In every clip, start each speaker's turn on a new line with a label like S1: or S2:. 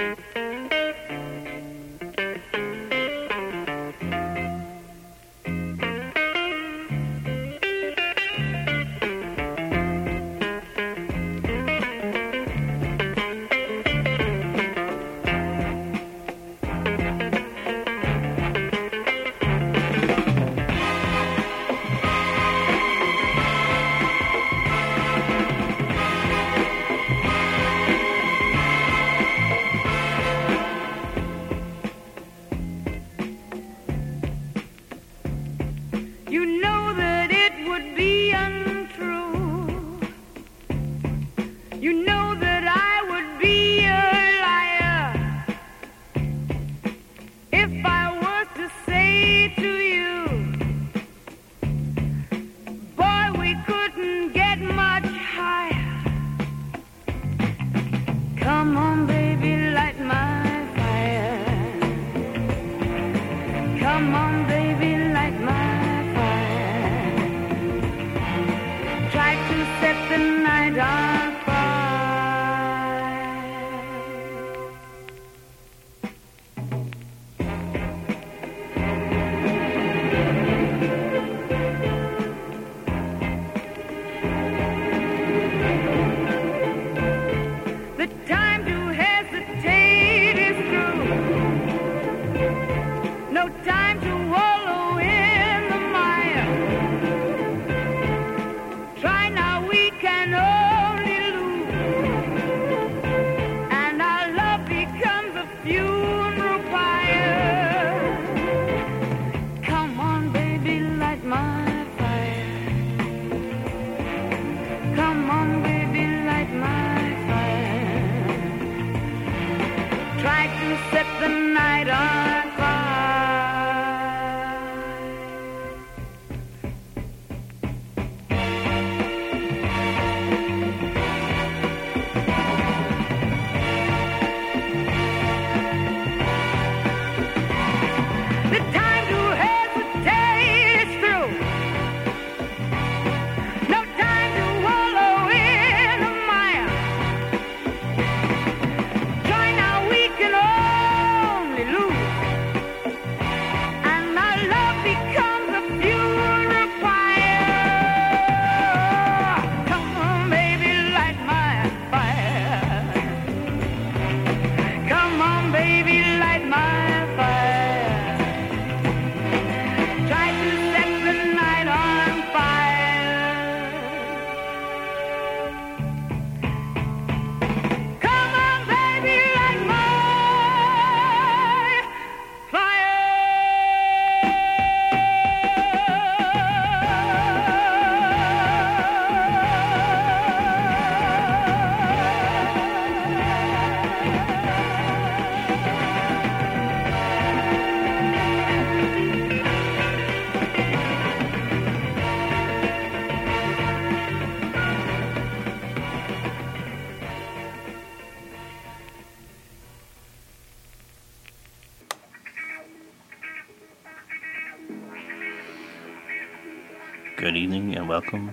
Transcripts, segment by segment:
S1: Good evening and welcome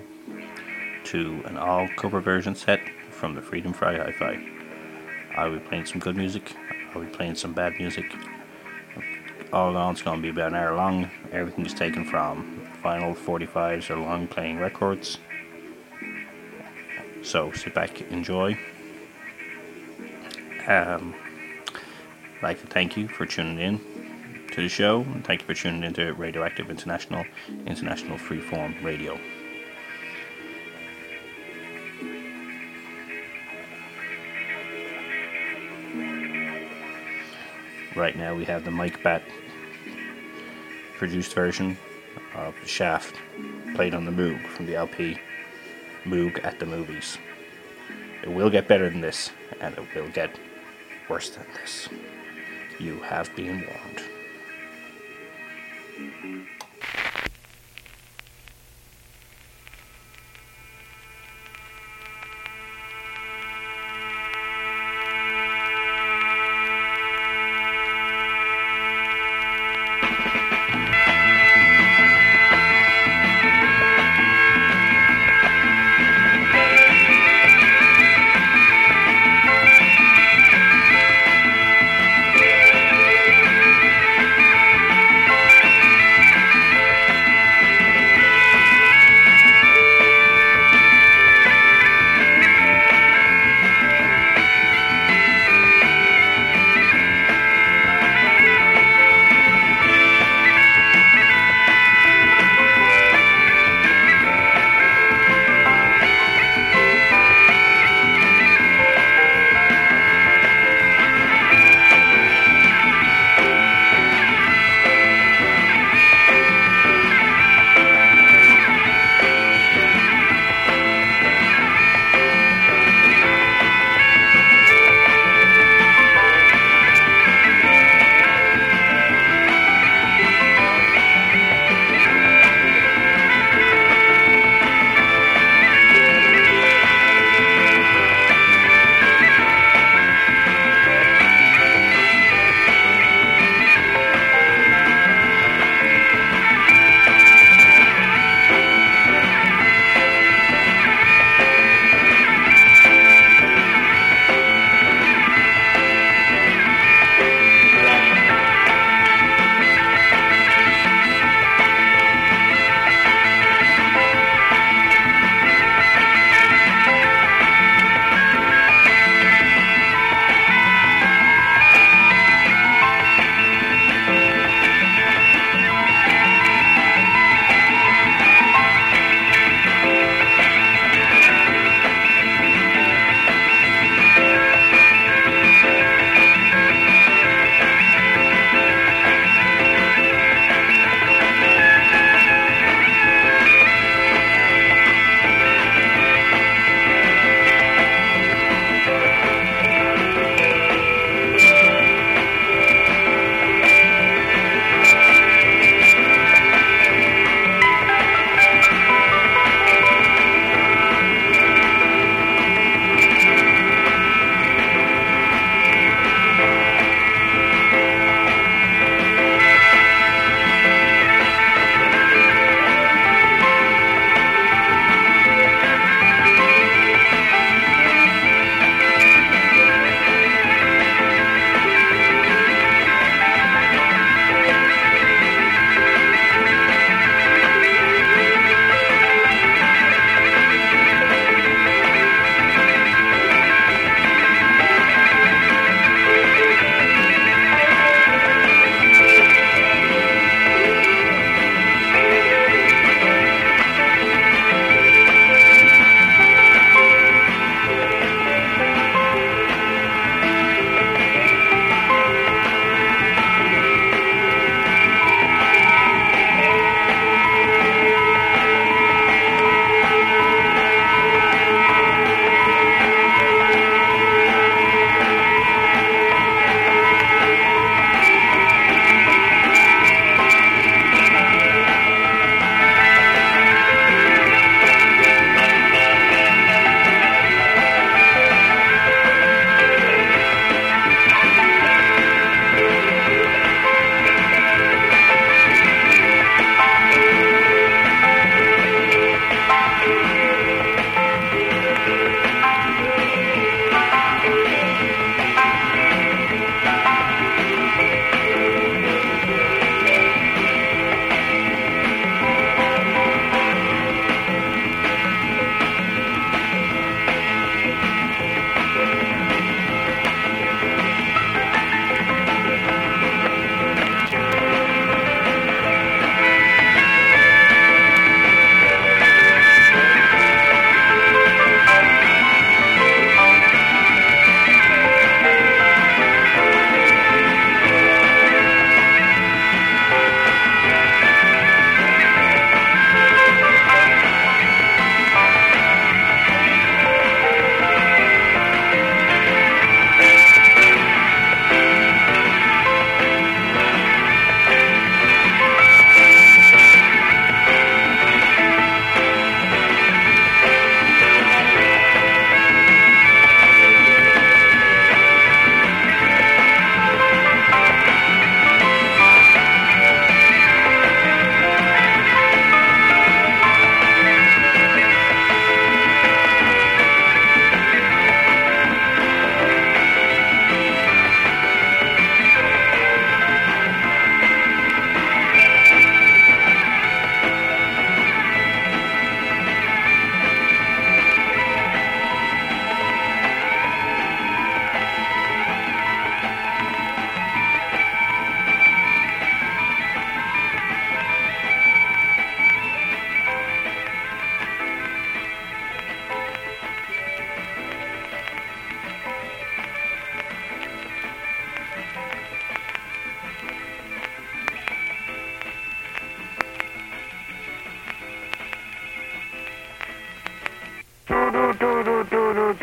S1: to an all cover version set from the Freedom Fry Hi-Fi. I'll be playing some good music, I'll be playing some bad music. All in all, it's going to be about an hour long. Everything is taken from vinyl 45s or long playing records. So sit back, enjoy. I'd like to thank you for tuning in to the show, and thank you for tuning into Radioactive International Freeform Radio. Right now we have the Mike Batt produced version of Shaft, played on the Moog from the LP Moog at the Movies. It will get better than this, and it will get worse than this. You have been warned.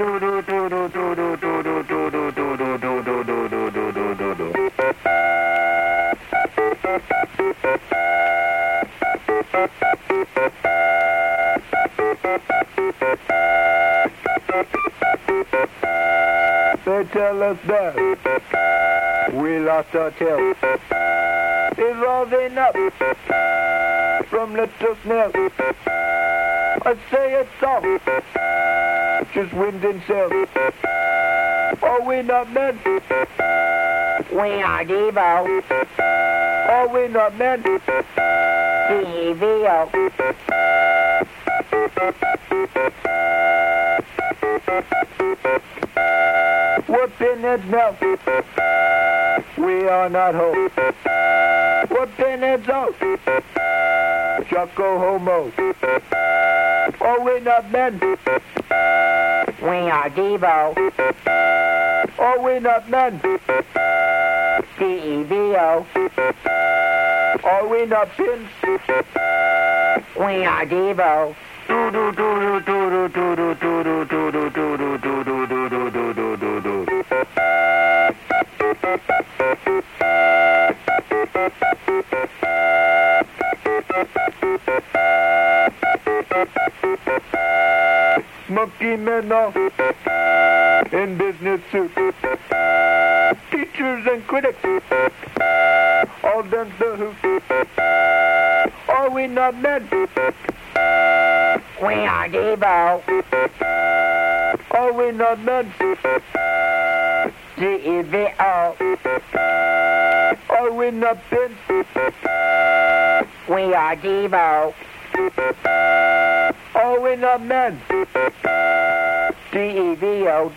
S2: They tell us that we lost our tail. Evolving up from little snails. I say it's all just wind and sails. Are we not men?
S3: We are Devo.
S2: Are we not men?
S3: D-E-V-O.
S2: We're pinheads now. We are not hope. We're pinheads out. Choco homo. Are we not men?
S3: We are Devo.
S2: Are we not men?
S3: D-E-V-O.
S2: Are we not pins?
S3: We are Devo.
S2: Monkey men all in business suits. Teachers and critics all dance the hoot. Are we not men?
S3: We are Devo.
S2: Are we not men?
S3: D-E-V-O.
S2: Are we not pins?
S3: We are Devo.
S2: Are we not men?
S3: D-E-V-O.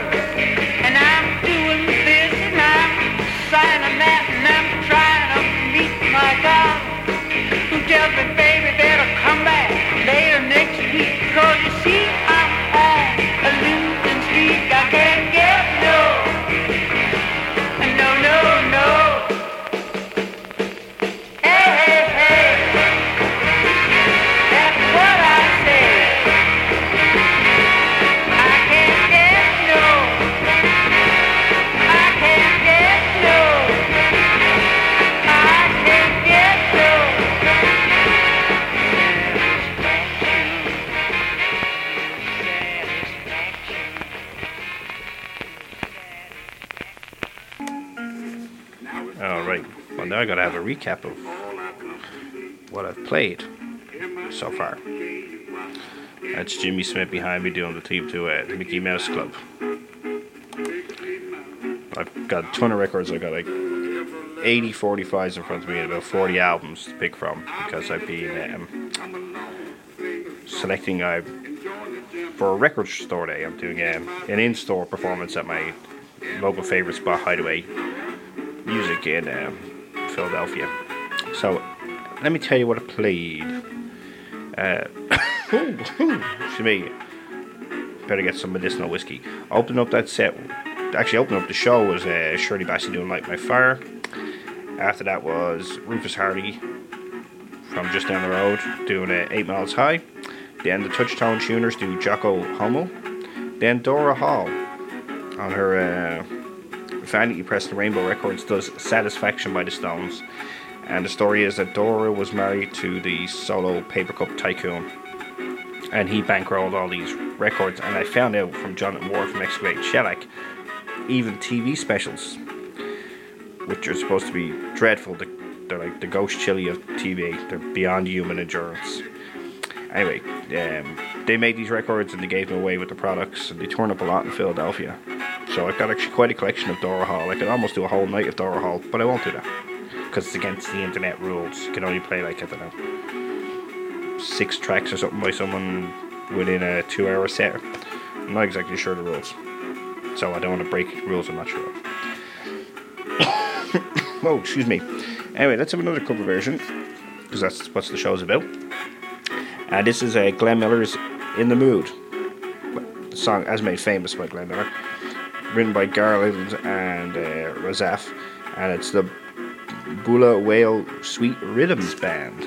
S4: sign a map and I'm trying to love me, baby, better come back later next week. 'Cause you see, I'm on a losing streak. I can't get no, no, no, no. Hey, hey, hey, that's what I say. I can't get no, I can't get no, I can't get no
S1: Alright, well now I gotta have a recap of what I've played so far. That's Jimmy Smith behind me doing the theme to the Mickey Mouse Club. I've got a ton of records. I've got like 80 45s in front of me and about 40 albums to pick from because I've been selecting for a record store day. I'm doing an in-store performance at my local favourite spot, Hideaway Music in Philadelphia. So let me tell you what I played. Excuse me. Better get some medicinal whiskey. Opening up that set, actually opening up the show was Shirley Bassey doing Light My Fire. After that was Rufus Hardy from just down the road doing 8 Miles High. Then the Touchtone Tuners do Jocko Homo. Then Dora Hall on her Vanity Press and Rainbow Records does Satisfaction by the Stones. And the story is that Dora was married to the solo paper cup tycoon, and he bankrolled all these records. And I found out from Jonathan Ward from Excavate Shellac, even TV specials, which are supposed to be dreadful, they're like the ghost chili of TV. They're beyond human endurance. Anyway, they made these records and they gave them away with the products, and they turned up a lot in Philadelphia. So I've got actually quite a collection of Dora Hall. I could almost do a whole night of Dora Hall, but I won't do that because it's against the internet rules. You can only play like, I don't know, 6 tracks or something by someone within a 2-hour set. I'm not exactly sure the rules, so I don't want to break rules I'm not sure of. Oh, excuse me. Anyway, let's have another cover version, because that's what the show's about. This is Glenn Miller's In the Mood, the song as made famous by Glenn Miller, written by Garland and Razaf, and it's the Bula Whale Sweet Rhythms Band.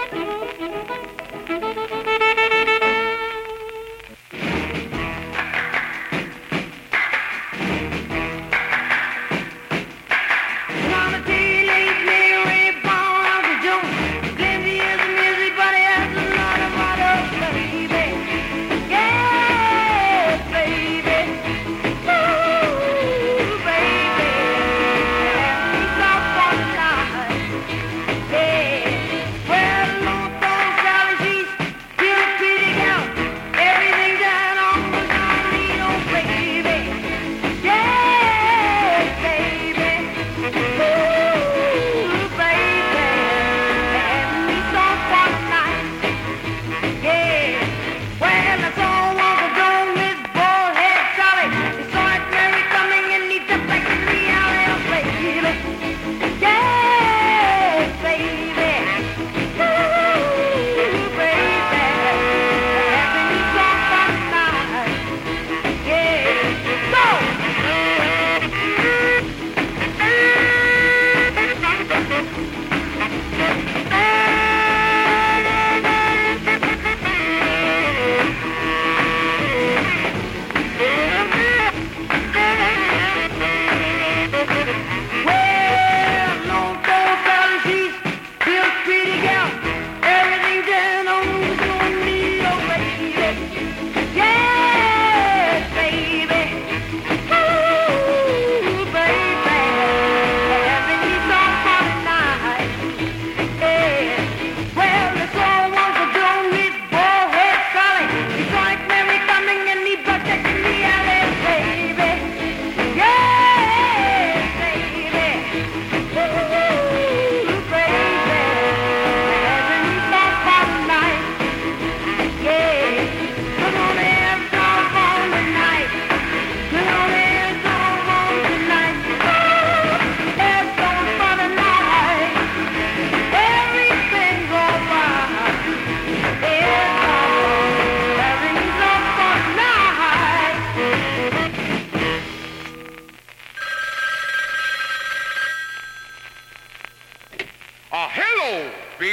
S5: Hello,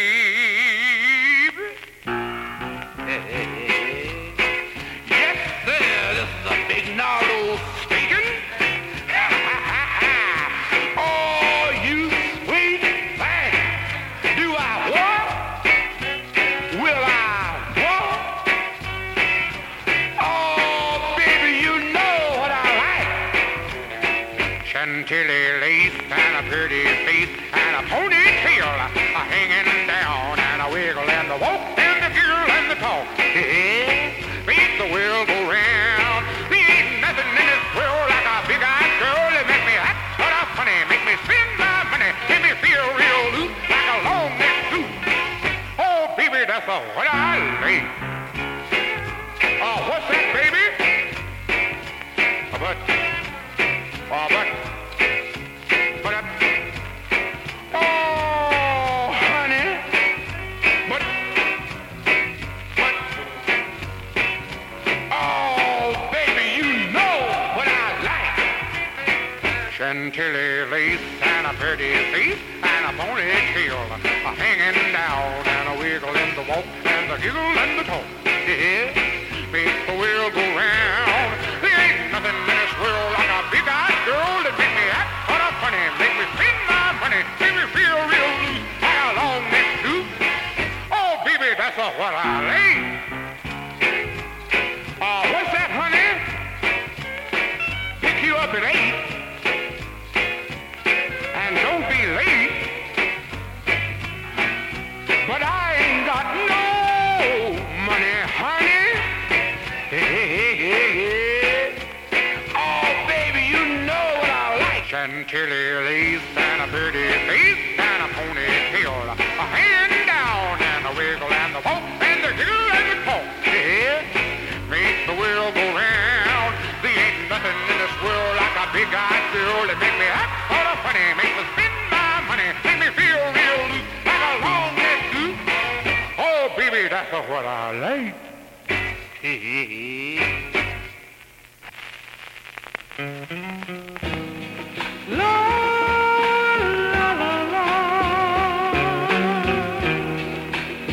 S5: baby. Yes, sir, this is a big Nardo speaking. Oh, you sweet thing. Do I what? Will I what? Oh, baby, you know what I like. Chantilly lace and a pretty face and a ponytail hanging down and a wiggle and a walk and the giggle and the talk. Yeah, make the world go round. There ain't nothing in this world like a big-eyed girl that make me act sort of funny, make me spend my money, make me feel real loose like a long neck suit. Oh, baby, that's what I like. Oh, what's that, baby? But Chantilly lace and a pretty face and a ponytail hanging down and a wiggle in the walk and the giggle and the talk. Yeah, make the world go round. There ain't nothing in this world like a big-eyed girl that make me act sort of funny, make me spend my money, make me feel real loose like a long neck suit. Oh, baby, that's what I like. What's that, honey? Pick you up at 8. Don't be late, but I ain't got no money, honey. Oh, baby, you know what I like. Chantilly lace and a pretty face and a ponytail, a hand down and a wiggle and the walk and the giggle and the talk. Yeah, make the world go round. There ain't nothing in this world like a big-eyed girl that make me act sort of funny, make me spend my money, make me feel real loose like a long neck suit. Oh, baby, that's what I like. La, la, la, la.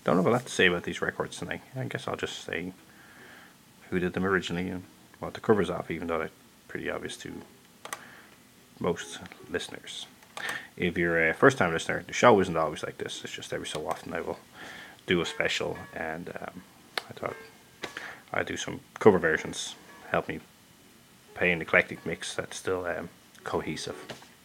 S1: don't have a lot to say about these records tonight. I guess I'll just say who did them originally and what the cover's off, even though that's pretty obvious to most listeners. If you're a first time listener, the show isn't always like this. It's just every so often I will do a special, and I thought I'd do some cover versions, help me play an eclectic mix that's still cohesive.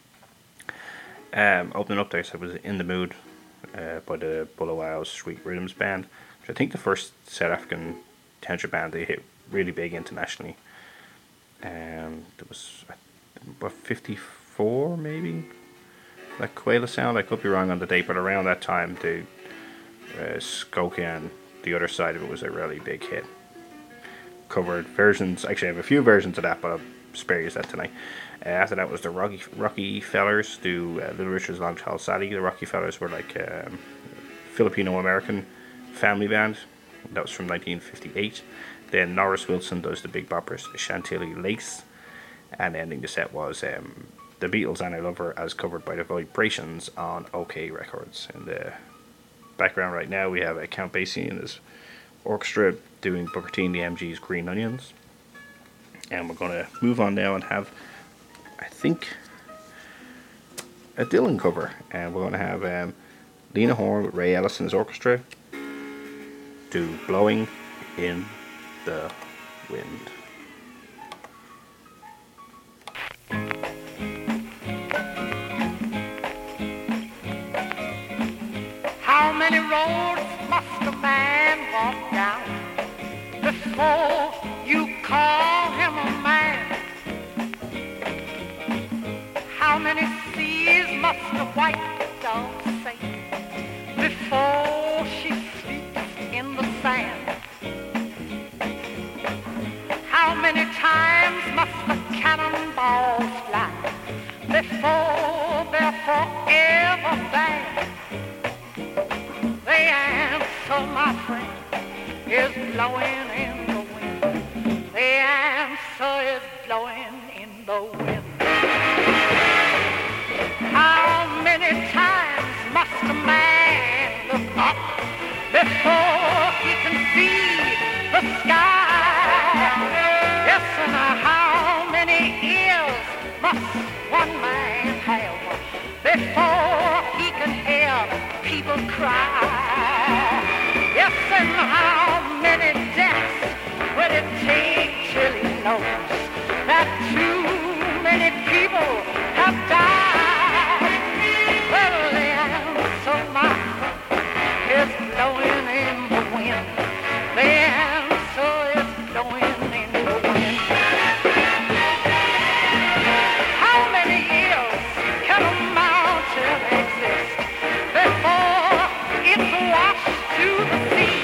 S1: Opening up there, so I was In the Mood by the Bulawayo Sweet Rhythms Band, which I think the first South African tantra band they hit really big internationally. There was about 54 maybe, like Kwela sound. I could be wrong on the date, but around that time the Skokie and the other side of it was a really big hit. Covered versions, actually I have a few versions of that, but I'll spare you that tonight. After that was the Rocky Fellers do Little Richard's Long Tall Sally. The Rocky Fellers were like a Filipino-American family band. That was from 1958. Then Norris Wilson does the Big Boppers, Chantilly Lace. And ending the set was the Beatles and I Love Her, as covered by the Vibrations on OK Records. In the background right now we have Count Basie and his orchestra doing Booker T and the MG's Green Onions. And we're going to move on now and have, I think, a Dylan cover. And we're going to have Lena Horne with Ray Ellis and his orchestra do Blowing in the Wind.
S4: How many roads must a man walk down before you call him a man? How many seas must a white dog sail before she sleeps in the sand? How many times must the cannonballs fly before they're forever banned? The answer, my friend, is blowing in the wind. The answer is blowing in the wind. How many times must a man look up before he can see the sky? Yes, and how many ears must one man have before he can hear people cry? Yes, and how many deaths will it take till he knows that too many people have died? Well, the answer, my friend, is blowing in the wind. The answer is blowing in the wind. How many years can a mountain exist before it's washed to the sea?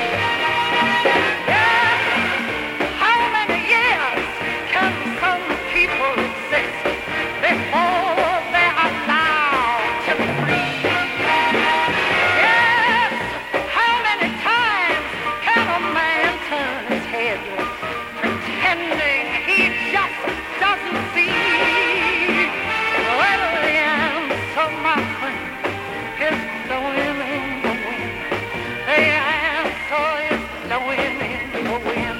S4: Yes. How many years can some people exist before they're allowed to be free? Yes. How many times can a man turn his head pretending he just doesn't see? Well, the answer, my friend, is blowing in the wind. The answer is blowing in the wind.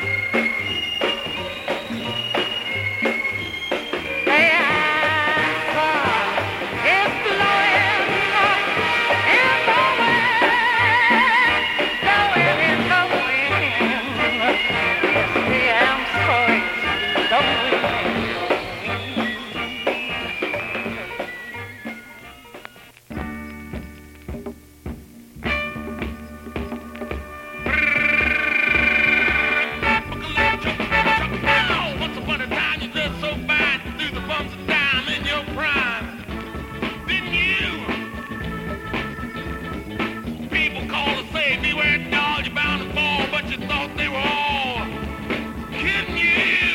S4: The answer is blowing in the wind. Blowing in the wind. Yes, the answer is blowing in the wind.
S5: Once upon a time, you dressed so fine, through the bumps and down in your prime. Then you, people call to say, beware dog, you're bound to fall, but you thought they were all kidding you.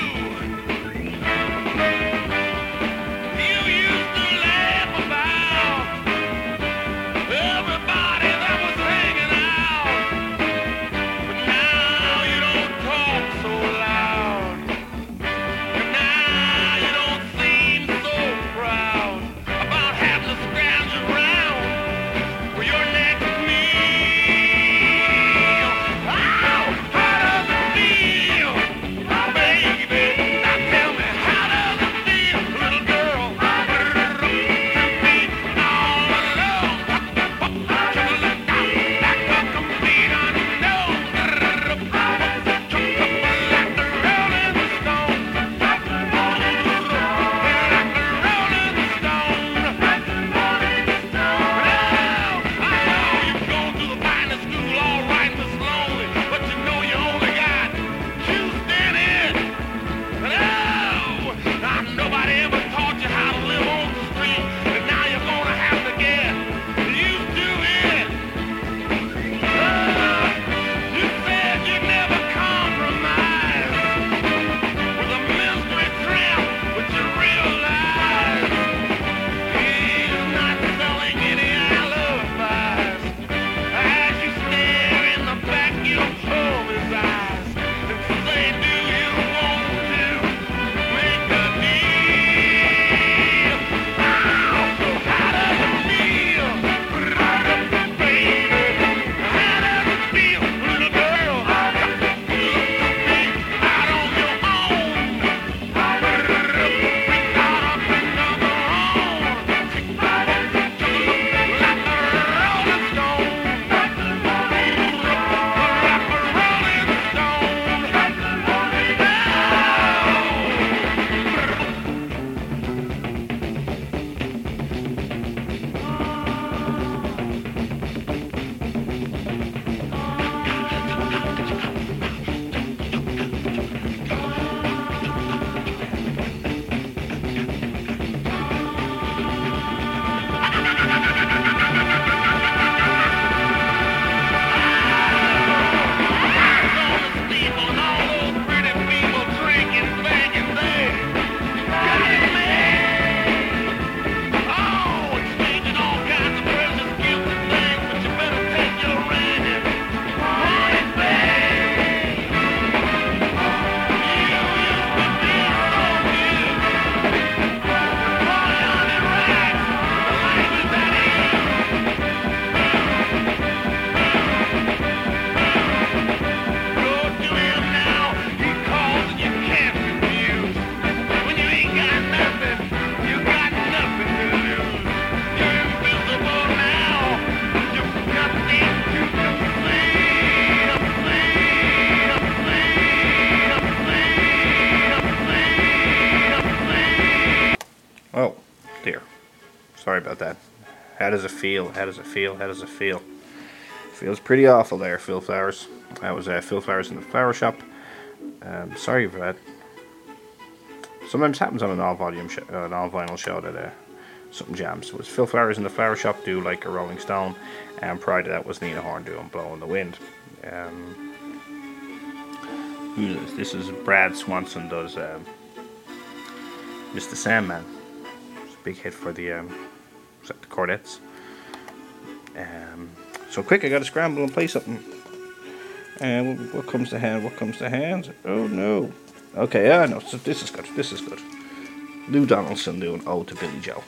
S5: You used to laugh about everybody that was hanging out, but now you don't talk so loud. And now you don't seem so proud about having to scrounge around for your next meal.
S1: about that. How does it feel? How does it feel? How does it feel? Feels pretty awful there, Phil Flowers. That was Phil Flowers in the Flower Shop. Sorry for that. Sometimes happens on an all vinyl show that something jams. It was Phil Flowers in the Flower Shop do like a Rolling Stone, and prior to that was Nina Horn doing Blow in the Wind. This is Brad Swanson does Mr. Sandman. It's a big hit for the Chordettes. So quick, I gotta scramble and play something. And what comes to hand? What comes to hand? Oh no. Okay, no, so this is good. This is good. Lou Donaldson doing Ode to Billy Joe.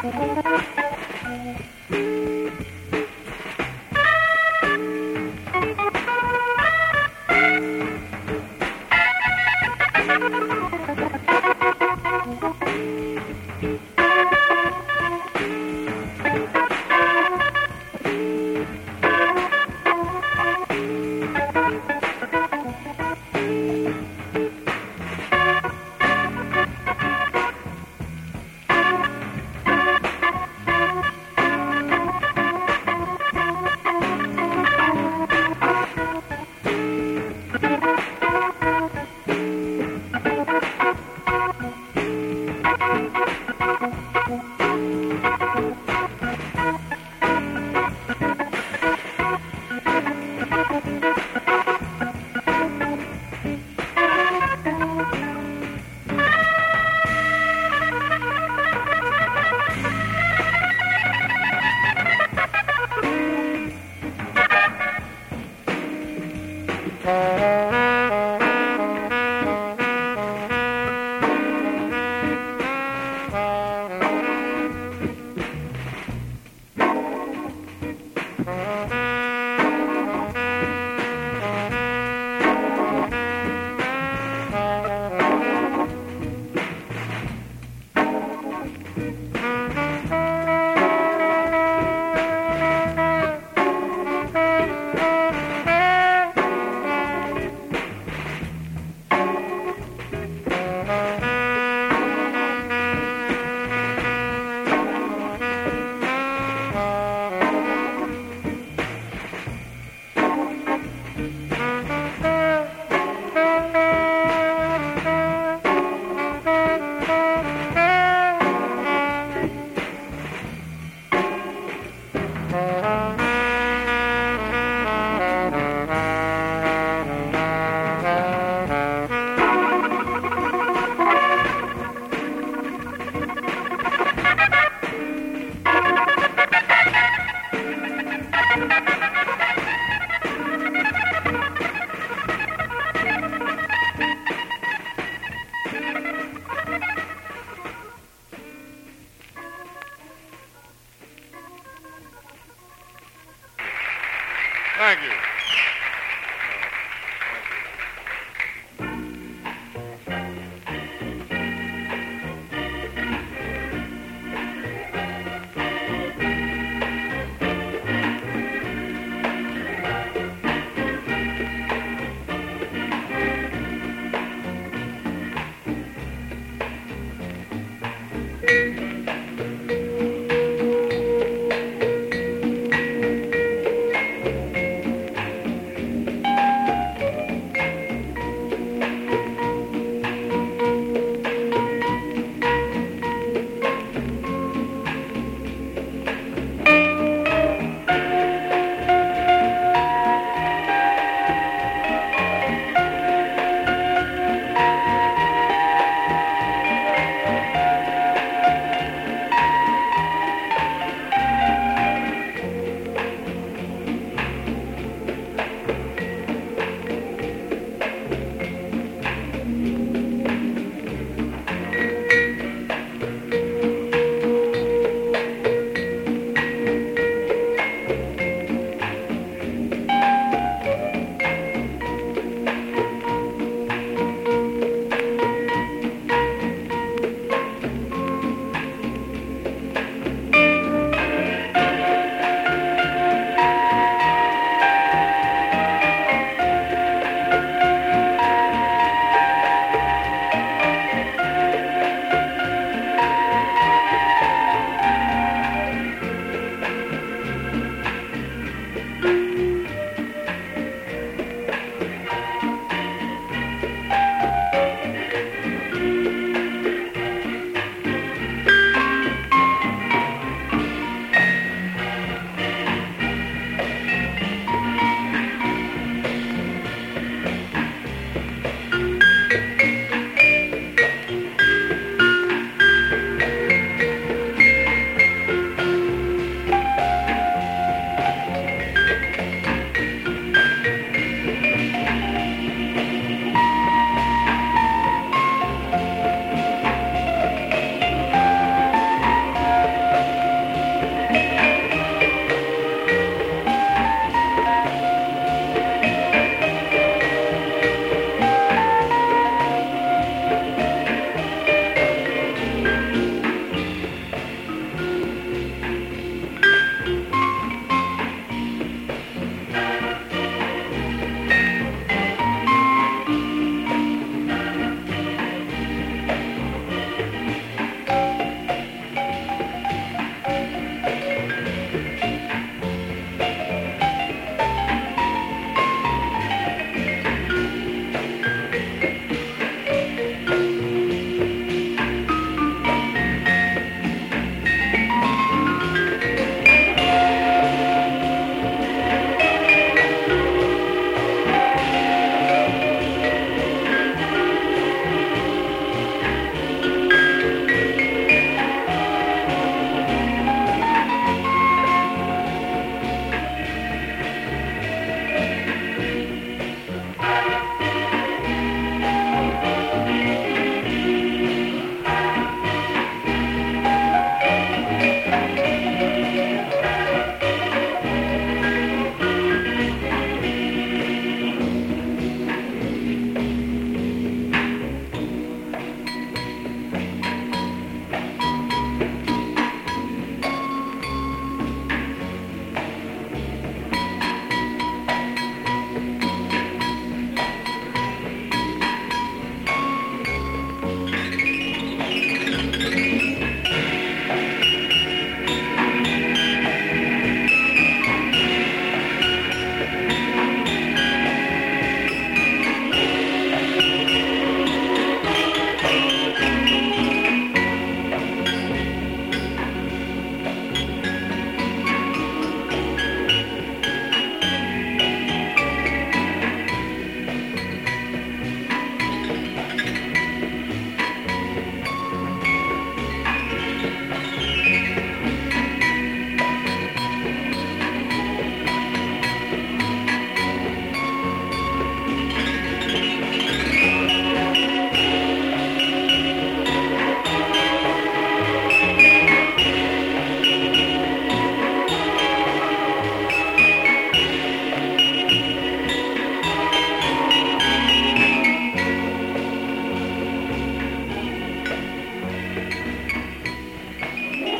S5: Thank you.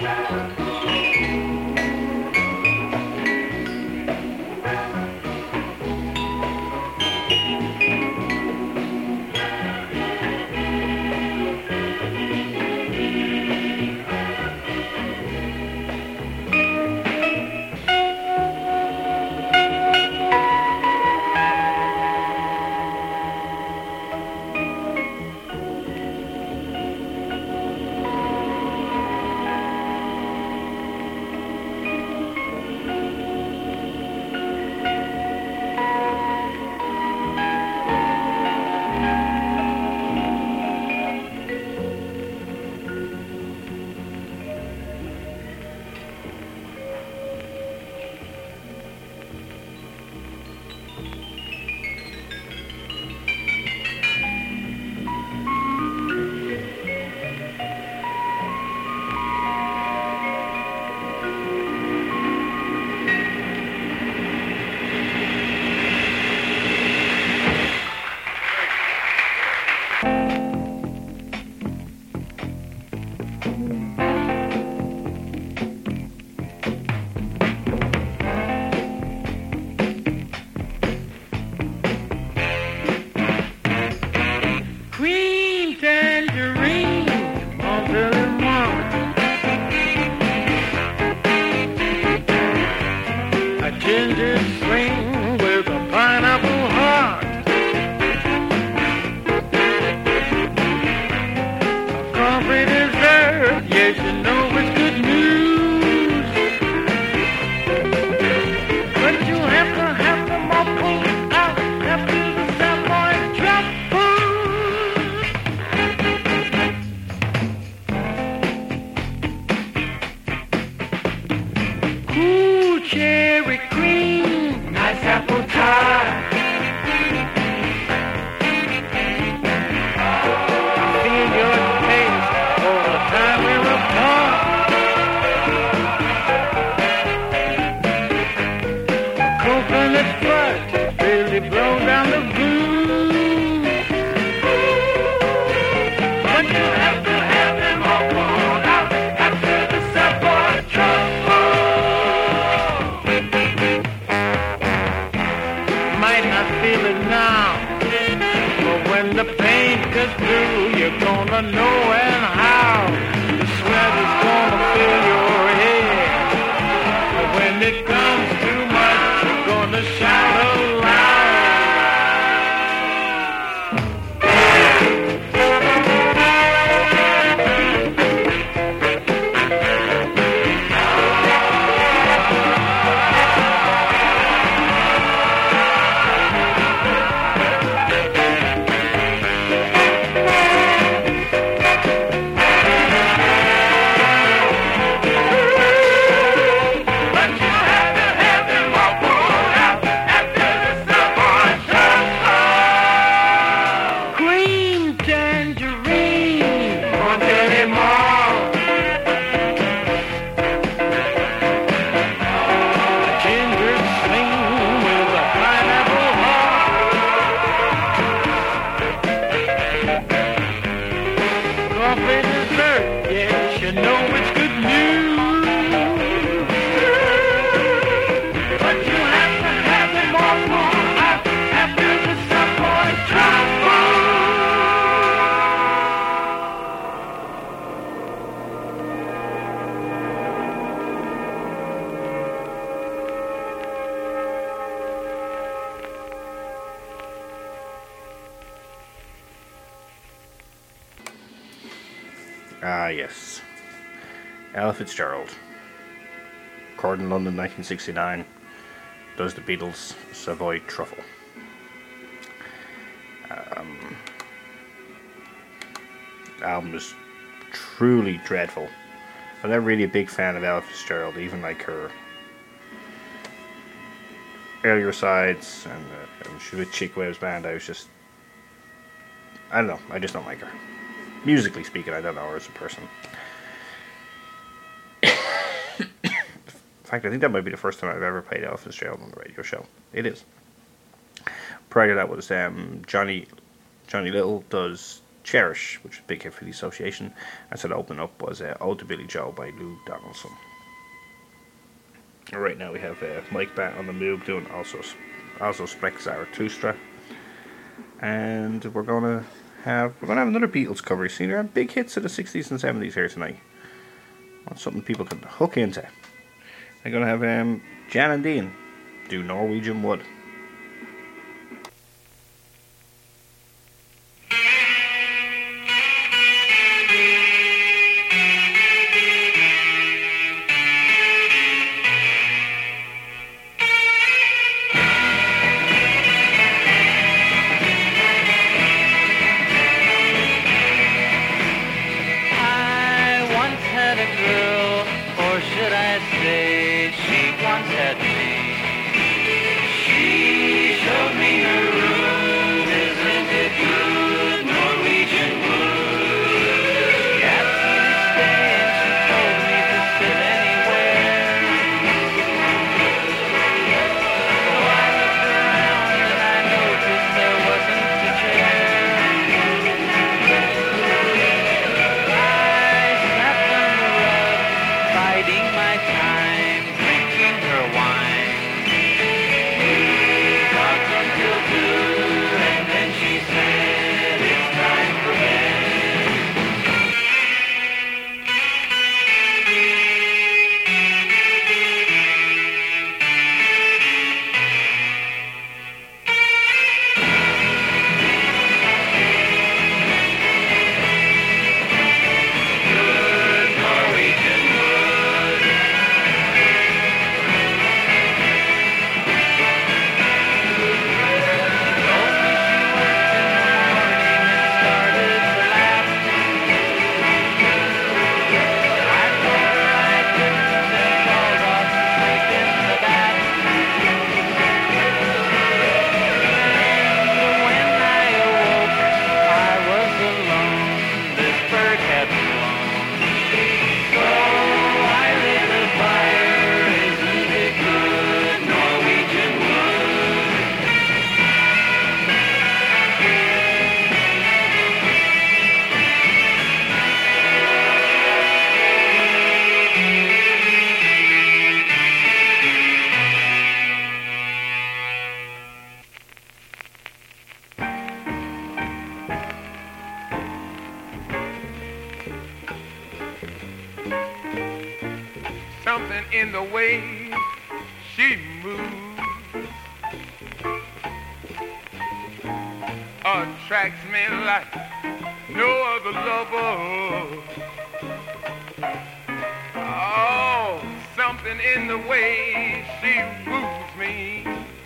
S1: Ah, yes. Ella Fitzgerald. Recorded in London 1969. Does the Beatles' Savoy Truffle. The album is truly dreadful. I'm never really a big fan of Ella Fitzgerald, even like her earlier sides, and she was with Chick Waves Band. I don't know, I just don't like her. Musically speaking, I don't know her as a person. In fact, I think that might be the first time I've ever played Ella Fitzgerald on the radio show. It is. Prior to that was Johnny Little does Cherish, which was a big hit for the Association. And so the opening up was Ode to Billy Joe by Lou Donaldson. And right now we have Mike Batt on the Moog doing also Sprech Zarathustra. And we're gonna have another Beatles cover. See, there are big hits of the 60s and 70s here tonight. That's something people can hook into. They're gonna have Jan and Dean do Norwegian Wood.
S5: Something in the way she moves attracts me like no other lover. Oh, something in the way she moves me.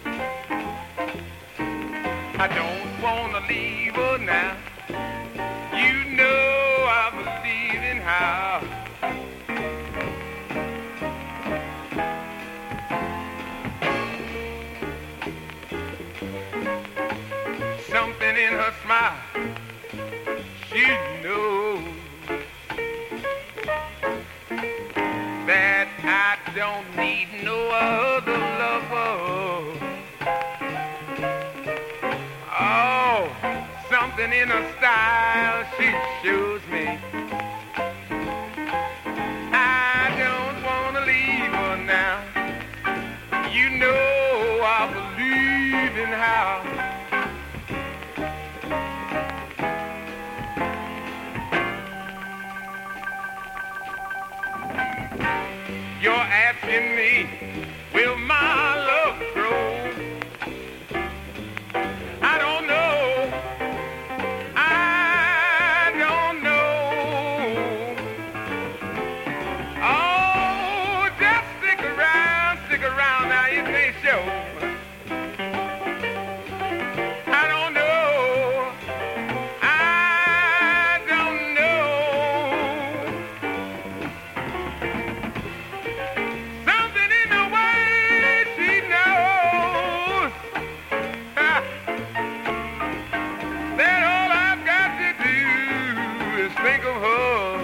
S5: I don't wanna leave her now. You know I believe in how something in her smile, she knows that I don't need no other lover. Oh, something in her style, she shows me I don't wanna leave her now. You know I believe in how you're asking me, will my love grow? I don't know. I don't know. Oh, just stick around now, it may show. I don't know. I don't know. Something in the way she knows that all I've got to do is think of her.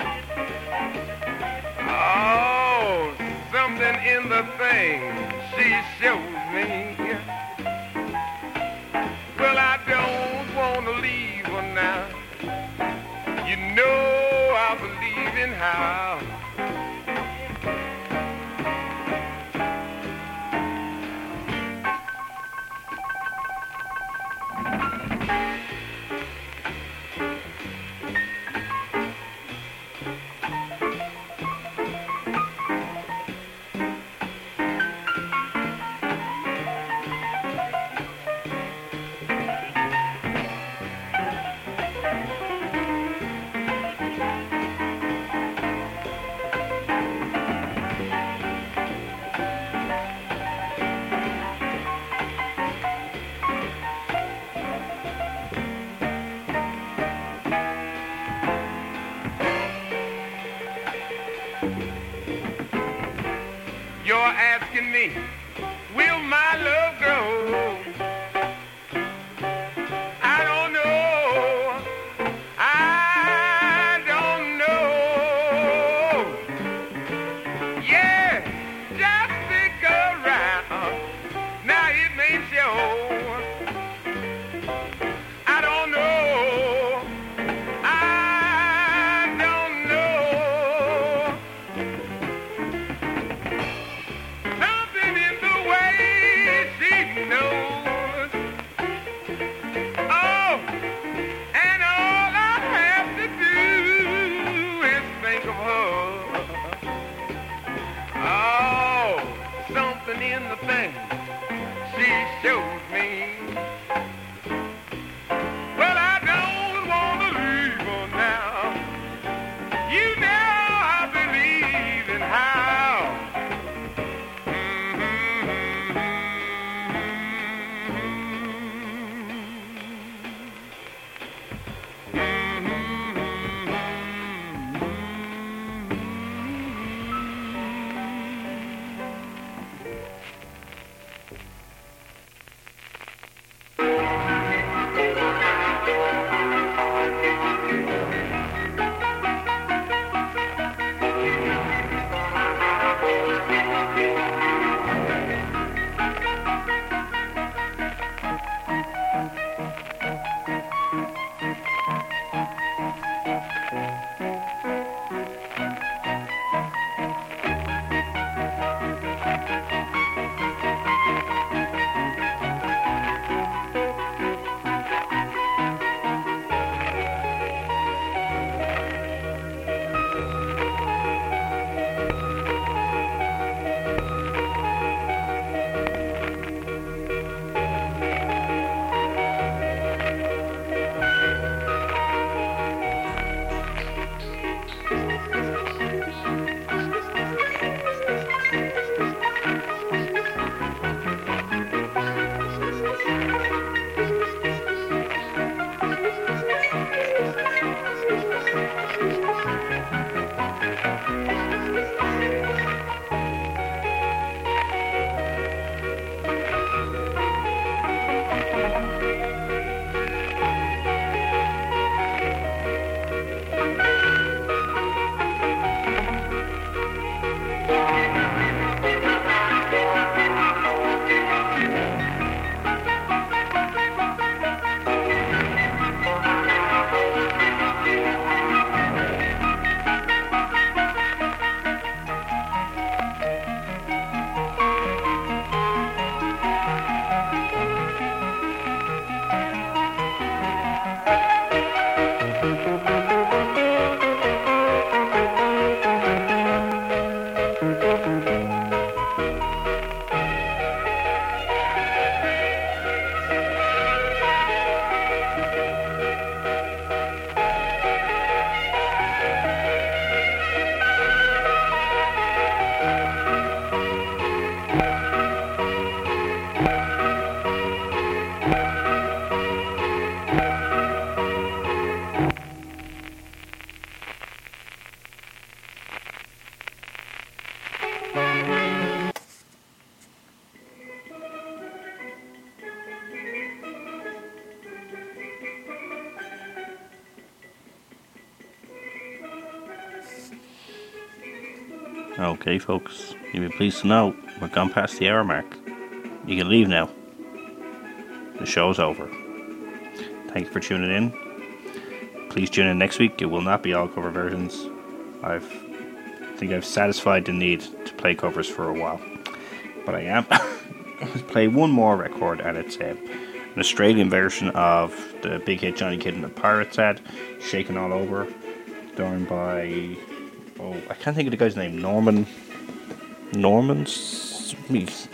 S5: Oh, something in the thing she shows me. Well, I don't want to leave her now. how. You're asking me, will my love grow? I don't know. I don't know. Yeah, just stick around. Now it may show. I don't know. I don't know. Something in the way she knows. Oh, and all I have to do is think of her. Oh, something in the thing she shows me. But I don't want to leave her now. You know I believe in how.
S1: Okay, folks, you'll be pleased to know we're gone past the hour mark. You can leave now. The show's over. Thank you for tuning in. Please tune in next week. It will not be all cover versions. I think I've satisfied the need to play covers for a while. But I am. Let's play one more record, and it's an Australian version of the big hit Johnny Kidd and the Pirates had, Shaking All Over, done by, I can't think of the guy's name, Norman Smith.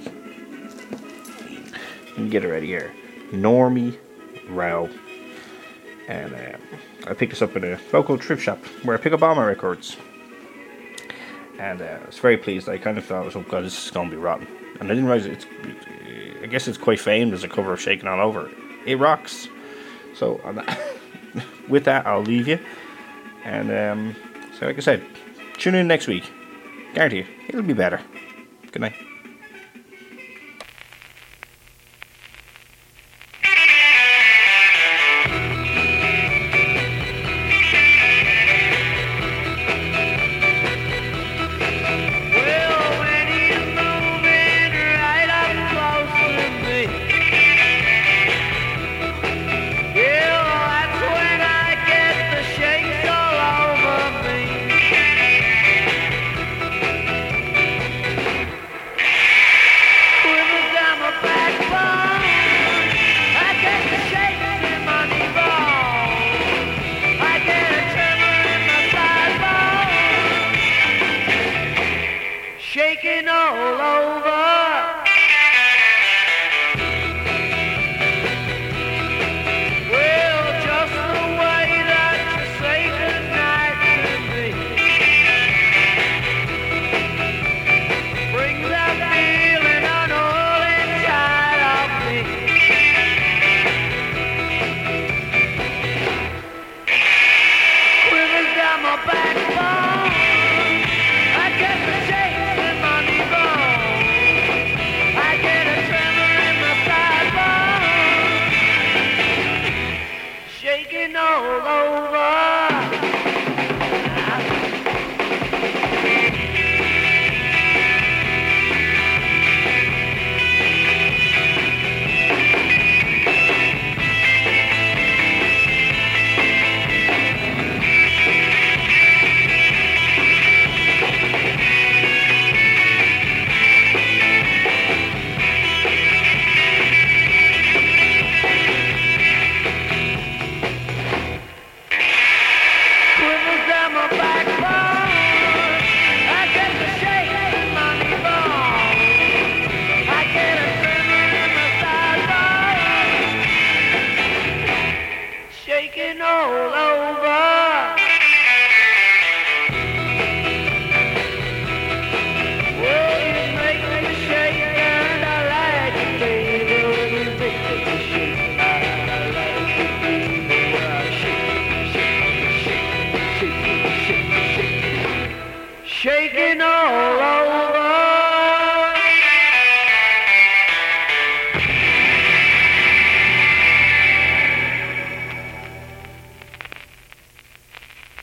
S1: Let me get it right here. Normie Rao. And I picked this up at a local thrift shop where I pick up all my records. And I was very pleased. I kind of thought, oh god, this is going to be rotten. And I didn't realize I guess it's quite famed as a cover of Shaking All Over. It rocks. So with that, I'll leave you. And so like I said, tune in next week. Guarantee you, it'll be better. Good night.
S4: Shaking all over